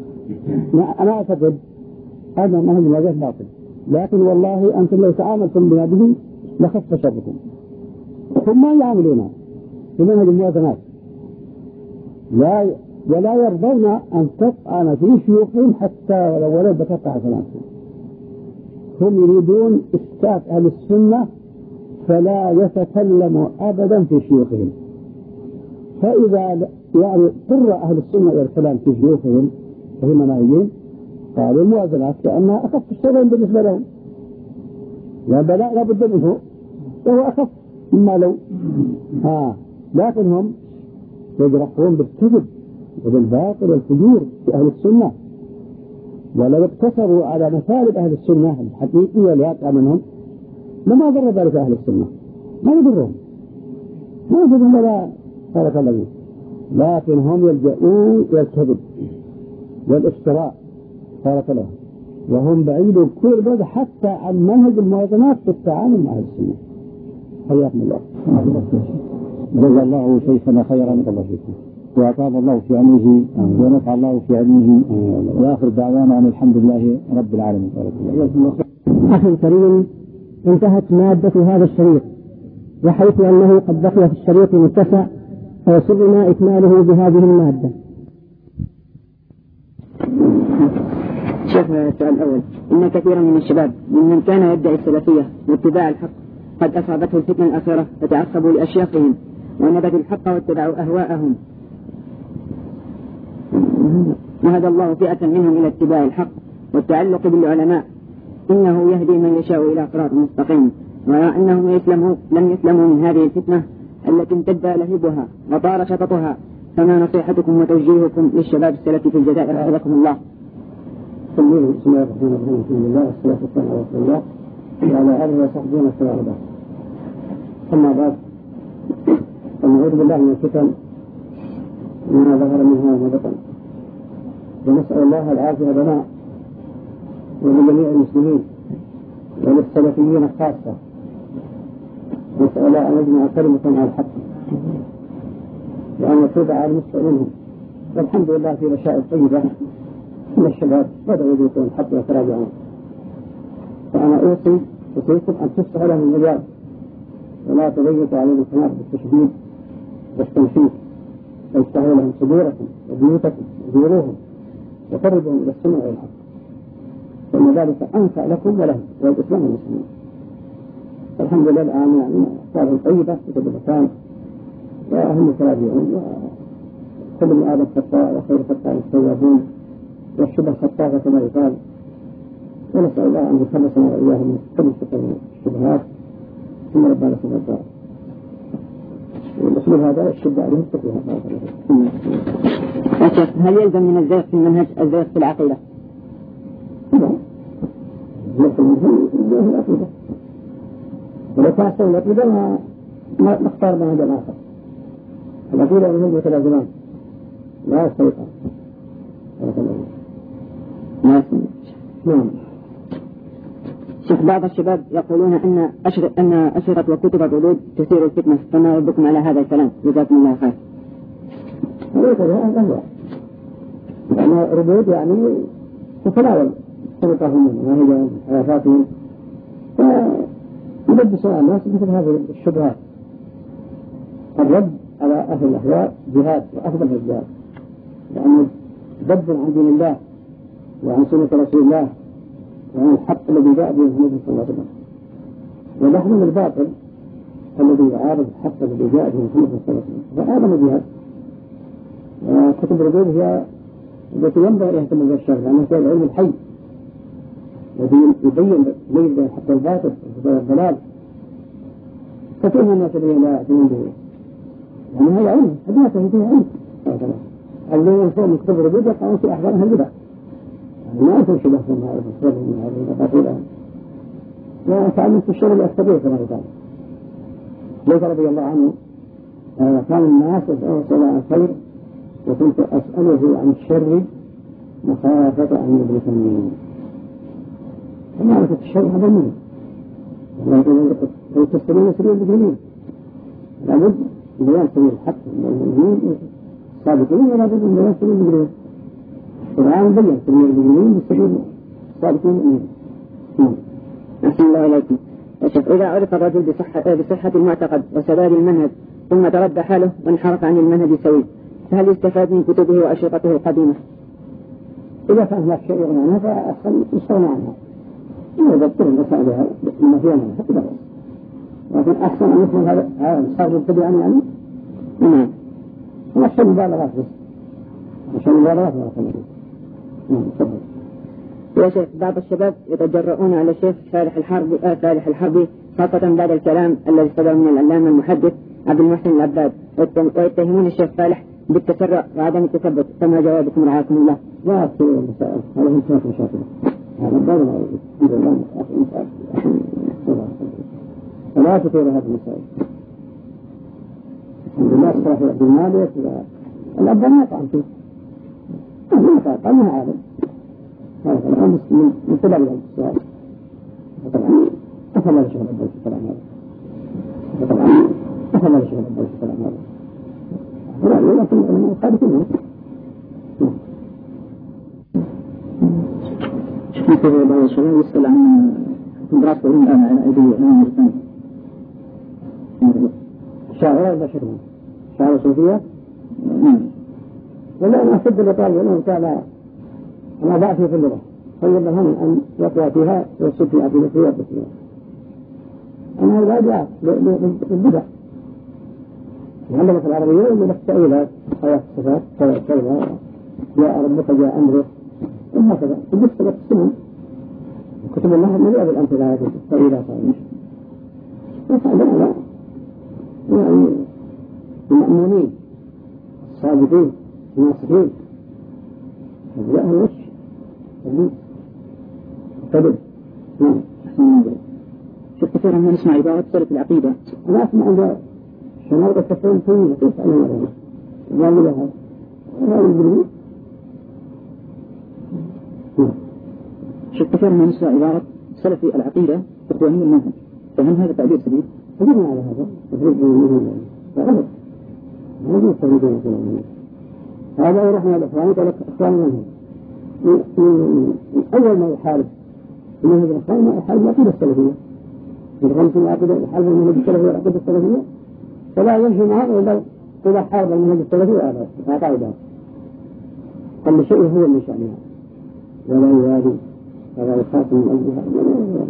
أنا أعتقد هذا منهج الموازنات باطل، لكن والله أنتم لو تعاملتم بهذه لخف شركم. هم ما يعاملون بمنهج الموازنات لا ولا يرضون أن تطعن في شيوخهم حتى ولو ولد بتقطع حسناتهم. هم يريدون إسكات أهل السنة فلا يتكلموا أبدا في شيوخهم، فإذا يعني اضطر أهل السنة إلى الكلام في شيوخهم وهم مناهجين قالوا الموازنات كأنها أخف الشيئين بالنسبة لهم، لا بلاء لا بد منه وهو أخف مما لو آه. لكن هم يجرحون بالكذب وبالباطل والفجور في أهل السنة، ولو اقتصروا على مثالب أهل السنة الحقيقية ليقع منهم لما ضر ذلك أهل السنة، ما يضرهم ما يضرهم ولا خلق الذين، لكن هم يلجؤون إلى الكذب والافتراء خلق لهم، وهم بعيدوا كل البعد حتى عن منهج الموازنات في التعامل مع أهل السنة. حياكم الله. جزا الله شيخنا خيرا الله فيكم وأطال الله في علمه ونفع الله في علمه، وآخر دعوانا أن الحمد لله رب العالمين. أخي الكريم، انتهت مادة هذا الشريط، وحيث أنه قد بقي في الشريط متسع فيسرنا إكماله بهذه المادة. شيخنا السؤال الأول: إن كثيرا من الشباب ممن كان يدعي السلفية واتباع الحق قد أصابته الفتنة الأخيرة فتعصبوا لأشياخهم ونبذوا الحق واتبعوا أهواءهم، وهدى الله فئة منهم إلى اتباع الحق والتعلق بالعلماء، إنه يهدي من يشاء إلى صراط مستقيم، وأنهم يسلموا لم يسلموا من هذه الفتنة التي امتد لهبها وطار شططها، فما نصيحتكم وتوجيهكم للشباب السلفي في الجزائر حفظكم الله؟ بسم الله الرحمن الرحيم، الحمد لله والصلاة والسلام على رسول الله وعلى آله وصحبه وسلم. أما بعد، فنعوذ بالله من الفتن ما ظهر منها وما بطن، ونسأل الله العافية لنا ولجميع المسلمين وللسلفيين خاصة، نسأل الله أن يجمع كلمة على الحق وأن يتوب على المسلم منهم. والحمد لله في بشائر طيبة من الشباب بدأوا يذوقون الحق ويتراجعون، فأنا أوصي أوصيكم أن تفتحوا لهم المجال ولا تضيقوا عليهم القناة بالتشديد والتنفيذ، وافتحوا لهم صدوركم وبيوتكم وزوروهم وقربهم إلى السنة والحق، فإن ذلك أنفع لكم ولهم والإسلام والمسلمين. الحمد لله الآن يعني صاروا طيبة في كل مكان وهم متراجعون، وكل من آدم خطاء وخير خطاء التوابون والشبه خطاء كما يقال، ونسأل الله أن يخلصنا وإياهم من كل الشبهات ثم ربنا سبحانه وتعالى. والأسلوب هذا الشبه عليهم تقوها. هل يلزم من الزيغ في المنهج الزيغ في العقيدة؟ لا، يلزم من الزيغ في العقيدة، ولو كان سوى العقيدة ما نختار منهج آخر. العقيدة منهج متلازمان لا يستيقظ. نعم. شيخ، بعض الشباب يقولون أن أشر... أن أشرة وكتب الردود تثير الفتنة، فما ردكم على هذا الكلام؟ جزاكم الله خير. ليس هذا هو، لأن ردود يعني تتناول طريقهم ومنهجهم وحياتهم، فيلبسون على الناس مثل هذه الشبهات. الرد على أهل الأهواء جهاد وأفضل الجهاد، لأنه ضد عن دين الله وعن سنة رسول الله وعن الحق الذي جاء به النبي صلى الله عليه وسلم، ونحن من الباطل الذي يعارض الحق الذي جاء به محمد صلى الله عليه وسلم فهذا مجهد. كتب الردود هي التي ينبغي أن يهتم بها الشرع لأنها هي العلم الحي الذي يبين يبين بين الحق والباطل والضلال كثير من الناس الذين لا يعتنون به يعني هذا علم هذا فيه علم الذين ينفون من كتب الردود يقعون في أحضانها البدع يعني ما يكون شبه من هذا الصور من هذه المقاتلة لا تعلم في الشر الأكثرية كما يقال. ليس رضي الله عنه كان الناس يسألون عن الخير وكنت أسأله عن الشر مخافة أن يدركني. ومعرفة الشر هذا منه لو تستمعون سبيل المجرمين لابد من بيان سبيل الحق والمؤمنين الصادقين ولا بد من بيان سبيل المجرمين. القرآن بين سبيل المجرمين بالسبيل الصادقين المؤمنين. أحسن الله إليكم يا شيخ. إذا عرف الرجل بصحة بصحة المعتقد وسداد المنهج ثم تردى حاله وانحرف عن المنهج السوي فهل يستفاد من كتبه وأشرطته القديمة؟ إذا كان هناك شيء يغني عنها فأحسن يستغنى عنها. إذا ذكر المسائل بما فيها منها كذا لكن أحسن أن يكون هذا هذا صار يبتدئ عنه يعني نعم ونحسن مبالغات بس عشان مبالغات ما أخذ نعم تفضل. يا شيخ بعض الشباب يتجرؤون على الشيخ صالح الحربي آه صالح الحربي خاصة بعد الكلام الذي صدر من العلامة المحدث عبد المحسن العباد ويتهمون الشيخ صالح بالتسرع وعدم التثبت فما جوابكم رعاكم الله؟ لا أكثر المسائل هذا هم ثلاث مشاكل هذا الدار الحمد لله فلا تثير هذه المسائل الحمد لله صلاح عبد المالك الأبدا ما يطعن فيه ما يطعن ما عالم هذا الأمر من طلب السؤال طبعا أفضل الشيخ الأبدا في الكلام هذا طبعا أفضل الشيخ الأبدا في الكلام هذا لا لكن القادة كلهم مثل بعض الشباب يسأل عن دراسة علوم الآن على أيدي الإمام الثاني شاعر ولا شعر؟ شاعر صوفية؟ نعم. ولا أنا أحب لطالب أنه تعالى أنا ضعت في اللغة فيجب لهم أن يقوى فيها ويصد في عقيدته ويقوى فيها. أنا لا دعاء للبدع يعلمك العربية يقول لك تأويلات آيات الصفات كذا كذا جاء ربك جاء أمره وهكذا بالنسبة للسنن كتب الله مليئة بالأمثلة هذه التأويلات هذه وفعلا لا يعني المأمونين الصادقين الناصحين أجزاء الوش الوش القدر نعم شوف كثيرا ما نسمع عبارات سلف العقيدة أنا أسمع عند شنارة كثيرا طويلة كيف أنا مرة قالوا لها لا يجري شوف كثيرا ما نسمع عبارات سلف العقيدة إخواني المنهج فهل هذا تعبير سديد؟ أجبنا على هذا تفريق بين فغلط ما يجب تفريق بين الإخوان هذا يروحنا الإخوان قال لك إخوان المنهج من أول ما يحارب المنهج الإخوان ما يحارب العقيدة السلفية يرغم في العقيدة يحارب المنهج السلفية والعقيدة السلفية فلا يمشي معه إلا إذا حارب المنهج السلفي هذا قاعدة كل شيء هو اللي شأنها ولا يوالي ولا يخاف من أجلها ولا يوالي.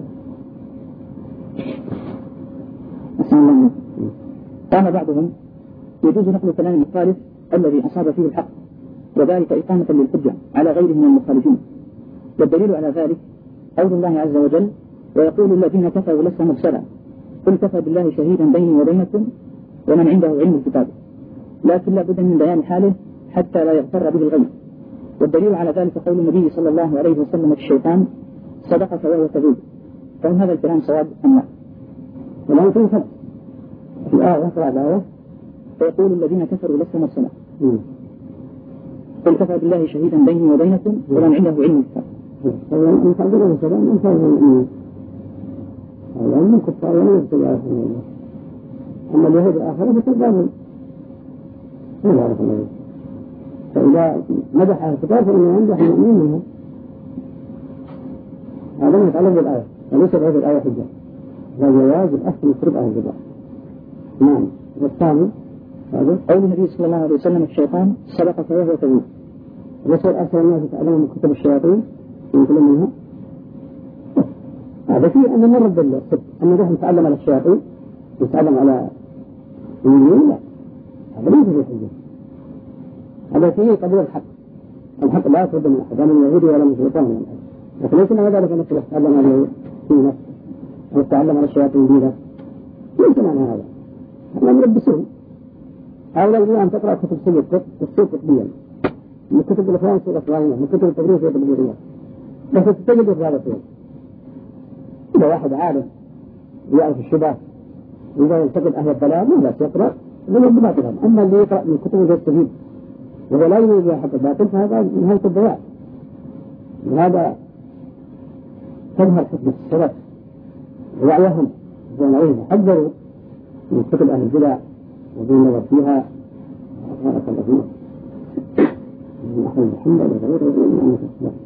الله. قال بعضهم يجوز نقل كلام المخالف الذي أصاب فيه الحق وذلك إقامة للحجة على غيره من المخالفين والدليل على ذلك قول الله عز وجل ويقول الذين كفروا لست مرسلا قل كفى بالله شهيدا بيني وبينكم ومن عنده علم الكتاب لكن لا بد من بيان حاله حتى لا يغتر به الغيب والدليل على ذلك قول النبي صلى الله عليه وسلم في الشيطان صدقك وهو كذوب فهل هذا الكلام صواب أم لا؟ ولا يمكن فرق في الآية يقرأ الآية فيقول الذين كفروا لست مرسلا قل كفى بالله شهيدا بيني وبينكم ومن عنده علم الكتاب فإن فعلوا السلام من فعلوا الإيمان العلم الكفار ولا يبتل على سبيل الله أما اليهود الآخرة فتبعهم لا يعرف الله فإذا مدح الكتاب فإنه يمدح المؤمنين منهم هذا ما يتعلق بالآية وليس بهذه الآية حجة لا جواز الأصل يفرض على الجبال نعم. والثاني هذا قول النبي صلى الله عليه وسلم الشيطان صدق فهو كذوب الرسول أرسل الناس يتعلموا من كتب الشياطين من كل منها هذا فيه أن نرد بالله أن نروح نتعلم على الشياطين يتعلم على اليمين لا، هذا ليس في الحجة، هذا فيه قبول الحق. الحق لا يصد من أحد، لا من يهودي ولا من شيطان من أحد. لكن ليس معنى ذلك أنك تتعلم على في نفسك أو تتعلم على الشياطين دينك، ليس معنى هذا. احنا ملبسون. هؤلاء يقولون أن تقرأ كتب سنة تفسير تقبيا من كتب الإخوان سورة إسرائيل، من كتب التدريس سورة البلغية، بس تجد الرابطين. إذا واحد عالم يعرف الشبه وإذا ينتقد أهل الضلال ما لا يقرأ من باطلهم. أما اللي يقرأ من كتب التوحيد وهو لا يريد حق الباطل فهذا نهاية الضياع. وهذا تظهر حكمة السلف ووعيهم ووعيهم حذروا من كتب أهل البدع وبين النظر فيها بارك الله فيه من أحمد محمد وغيره،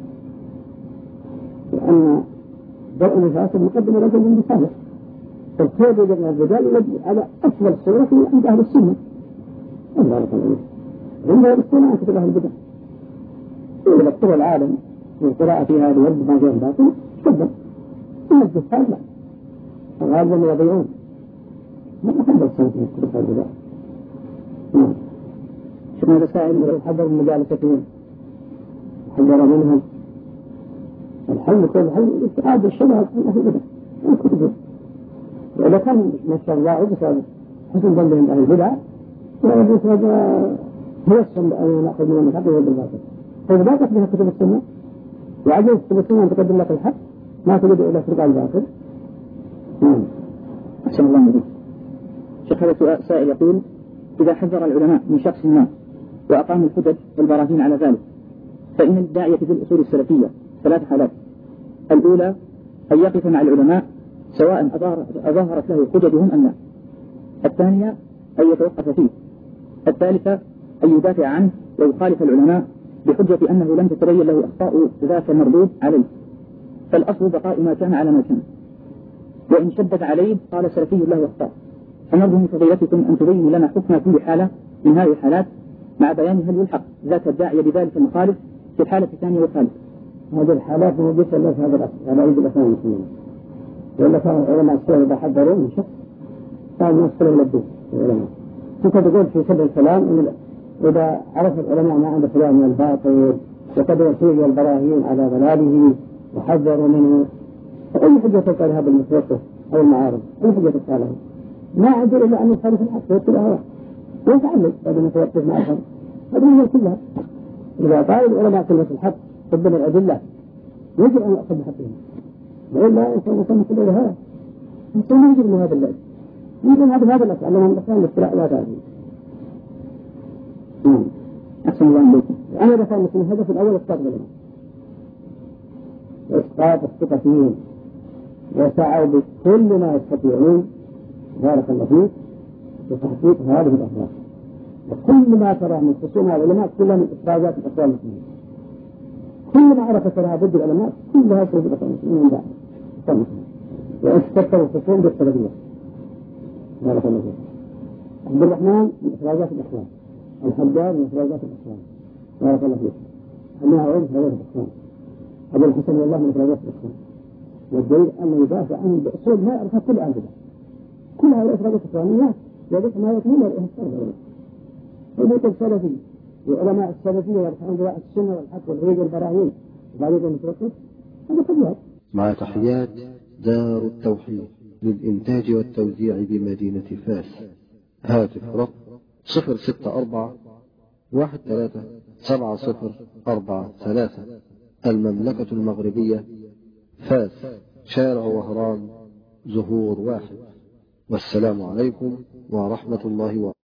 لأن درء النفاس مقدم رجل من بسالة، فالخير يجب من الرجال يجب على أفضل صورة عند أهل السنة. بارك الله فيه عند أهل السنة عن كتب أهل البدع. إذا اكتب العالم والقراءة فيها ليرد ما جاء الباطل تفضل، إن الجهال لا، غالبا يضيعون ما تحب السنة من كتب أهل البدع. شفنا رسائل حذر من مجالستهم حذر منهم. الحل كل حل استعادة الشبه من أهل البدع والكتب. وإذا كان ما شاء الله بسبب حسن ظنهم أهل البدع ويجوز هذا هو السنة أن نأخذ من الحق والباطل. فإذا ما تقبلها كتب السنة وعجز كتب السنة أن تقدم لك الحق ما تجد إلى فرق الباطل. نعم. أحسن الله عليك. شيخ هذا سائل يقول: إذا حذر العلماء من شخص ما وأقاموا الحجج والبراهين على ذلك، فإن الداعية في الأصول السلفية ثلاث حالات: الأولى أن يقف مع العلماء سواء أظهرت له حججهم أم لا. الثانية أن يتوقف فيه. الثالثة أن يدافع عنه ويخالف العلماء بحجة أنه لم تتبين له أخطاء ذاك المردود عليه، فالأصل بقاء ما كان على ما كان، وإن شدد عليه قال سلفي له أخطاء. فنرجو من فضيلتكم أن تبين لنا حكم كل حالة من هذه الحالات مع بيان هل يلحق ذات الداعية بذلك المخالف في الحالة الثانية والثالثة. هذه الحالات موجودة ليس هذا الأصل على أيدي الأسلام المسلمين، وإلا كان العلماء السلف إذا حذروا من شخص كانوا يوصلوا إلى الدين. العلماء كنت تقول في سبب الكلام إن إذا عرف العلماء ما عند فلان من الباطل وقد يسوي البراهين على ضلاله وحذروا منه، فأي حجة تلقى لهذا المتوقف أو المعارض؟ أي حجة تلقى له؟ ما عندي إلا أن يخالف الحق ويتبع هواه ويتعلق هذا المتوقف مع الحق. هذه هي كلها. إذا قال العلماء كلمة الحق قدم الأدلة يجب أن يأخذ بحقهم، وإلا يكون يسمى كل هذا يسمى يجب من هذا الليل يمكن هذا هذا الأسئلة لهم الأسئلة الاختراع لا تعلم. أحسن الله عليكم. أنا بفهم من الهدف الأول إسقاط العلماء وإسقاط الثقة فيهم، وسعوا بكل ما يستطيعون بارك الله فيك لتحقيق هذه الأهداف. وكل ما ترى من خصوم العلماء كلها من إخراجات الأقوال المسلمين، كل ما عرف ترى ضد العلماء كلها ترى ضد المسلمين من بعد وأستكثروا الخصوم بالسلبية بارك الله فيك. عبد الرحمن من إخراجات الأخوان، الحجاج من إخراجات الأخوان بارك الله فيك، الماعون من إخراجات الأخوان، أبو الحسن والله من إخراجات الأخوان. والدليل أنه يدافع عنهم بأصول ما يعرفها كل أهل البدع، كل هؤلاء إخراجات الإخوانيات يدافع ما يكمل الإخوان. فالبيت السلفي وعلماء السلفية يرفعون دواء السنة والحق والعيد والبراهين وبعدين المتوقف هذا كله. مع تحيات دار التوحيد للإنتاج والتوزيع بمدينة فاس. هاتف رقم صفر ستة أربعة واحد ثلاثة سبعة صفر أربعة ثلاثة. المملكة المغربية، فاس، شارع وهران، زهور واحد. والسلام عليكم ورحمة الله وبركاته.